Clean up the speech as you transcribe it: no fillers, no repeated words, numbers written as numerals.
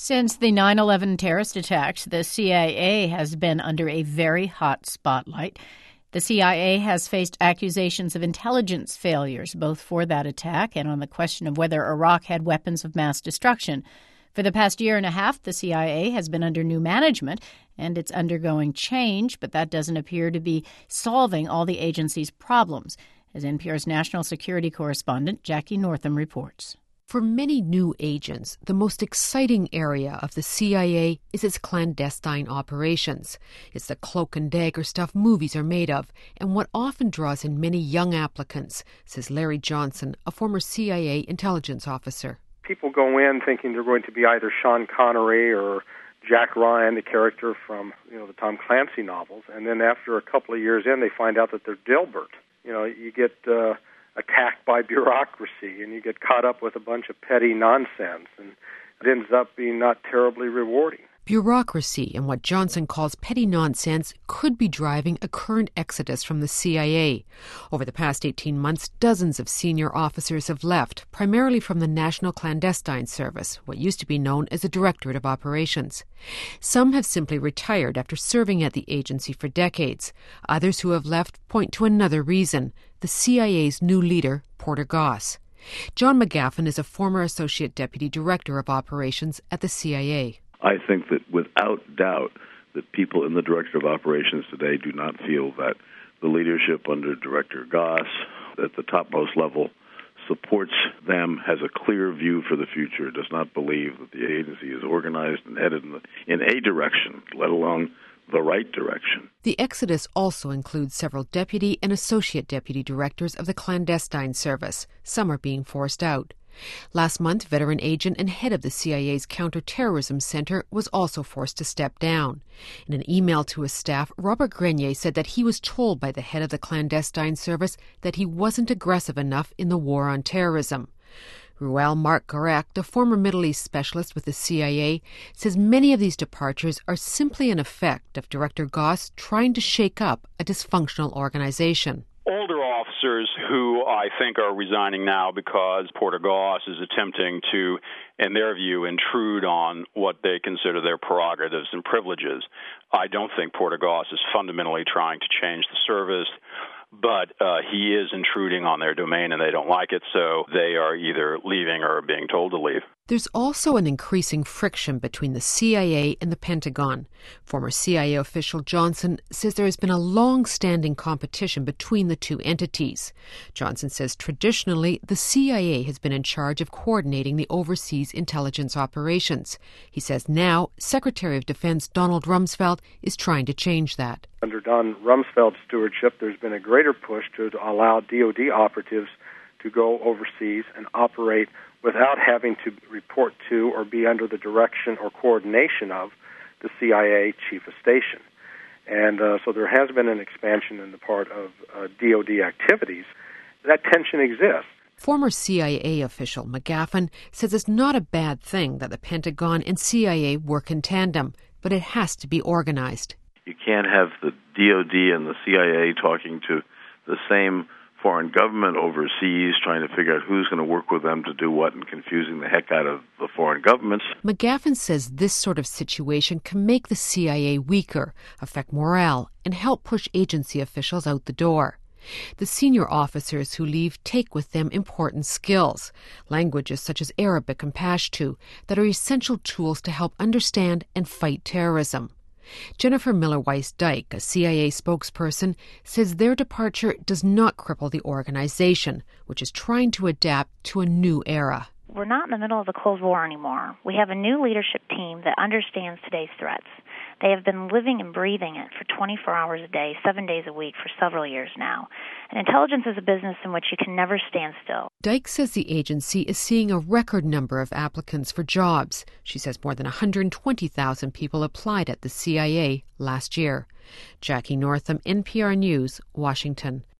Since the 9/11 terrorist attacks, the CIA has been under a very hot spotlight. The CIA has faced accusations of intelligence failures, both for that attack and on the question of whether Iraq had weapons of mass destruction. For the past year and a half, the CIA has been under new management, and it's undergoing change, but that doesn't appear to be solving all the agency's problems, as NPR's national security correspondent Jackie Northam reports. For many new agents, the most exciting area of the CIA is its clandestine operations. It's the cloak and dagger stuff movies are made of, and what often draws in many young applicants, says Larry Johnson, a former CIA intelligence officer. People go in thinking they're going to be either Sean Connery or Jack Ryan, the character from the Tom Clancy novels, and then after a couple of years in, they find out that they're Dilbert. You get attacked by bureaucracy, and you get caught up with a bunch of petty nonsense, and it ends up being not terribly rewarding. Bureaucracy and what Johnson calls petty nonsense could be driving a current exodus from the CIA. Over the past 18 months, dozens of senior officers have left, primarily from the National Clandestine Service, what used to be known as the Directorate of Operations. Some have simply retired after serving at the agency for decades. Others who have left point to another reason: the CIA's new leader, Porter Goss. John McGaffin is a former Associate Deputy Director of Operations at the CIA. I think that without doubt that people in the Director of Operations today do not feel that the leadership under Director Goss at the topmost level supports them, has a clear view for the future, does not believe that the agency is organized and headed in a direction, let alone the right direction. The exodus also includes several deputy and associate deputy directors of the clandestine service. Some are being forced out. Last month, veteran agent and head of the CIA's Counterterrorism Center was also forced to step down. In an email to his staff, Robert Grenier said that he was told by the head of the clandestine service that he wasn't aggressive enough in the war on terrorism. Ruel Marc-Garec, the former Middle East specialist with the CIA, says many of these departures are simply an effect of Director Goss trying to shake up a dysfunctional organization. Older officers who I think are resigning now because Porter Goss is attempting to, in their view, intrude on what they consider their prerogatives and privileges. I don't think Porter Goss is fundamentally trying to change the service, but he is intruding on their domain and they don't like it, so they are either leaving or being told to leave. There's also an increasing friction between the CIA and the Pentagon. Former CIA official Johnson says there has been a long-standing competition between the two entities. Johnson says traditionally the CIA has been in charge of coordinating the overseas intelligence operations. He says now Secretary of Defense Donald Rumsfeld is trying to change that. Under Don Rumsfeld's stewardship, there's been a greater push to allow DoD operatives to go overseas and operate without having to report to or be under the direction or coordination of the CIA chief of station. And so there has been an expansion in the part of DoD activities. That tension exists. Former CIA official McGaffin says it's not a bad thing that the Pentagon and CIA work in tandem, but it has to be organized. You can't have the DoD and the CIA talking to the same foreign government overseas, trying to figure out who's going to work with them to do what and confusing the heck out of the foreign governments. McGaffin says this sort of situation can make the CIA weaker, affect morale, and help push agency officials out the door. The senior officers who leave take with them important skills, languages such as Arabic and Pashto, that are essential tools to help understand and fight terrorism. Jennifer Miller-Weiss-Dyke, a CIA spokesperson, says their departure does not cripple the organization, which is trying to adapt to a new era. We're not in the middle of the Cold War anymore. We have a new leadership team that understands today's threats. They have been living and breathing it for 24 hours a day, 7 days a week for several years now. And intelligence is a business in which you can never stand still. Dyke says the agency is seeing a record number of applicants for jobs. She says more than 120,000 people applied at the CIA last year. Jackie Northam, NPR News, Washington.